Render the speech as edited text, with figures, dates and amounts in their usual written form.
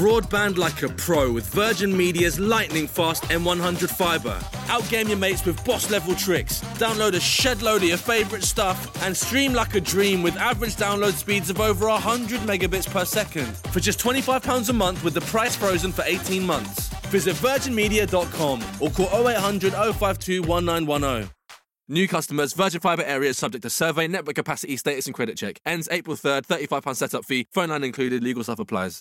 broadband like a pro with Virgin Media's lightning-fast M100 fibre. Outgame your mates with boss-level tricks. Download a shed load of your favourite stuff and stream like a dream with average download speeds of over 100 megabits per second. For just £25 a month with the price frozen for 18 months. Visit virginmedia.com or call 0800 052 1910. New customers, Virgin Fibre areas subject to survey, network capacity, status and credit check. Ends April 3rd, £35 setup fee, phone line included, legal stuff applies.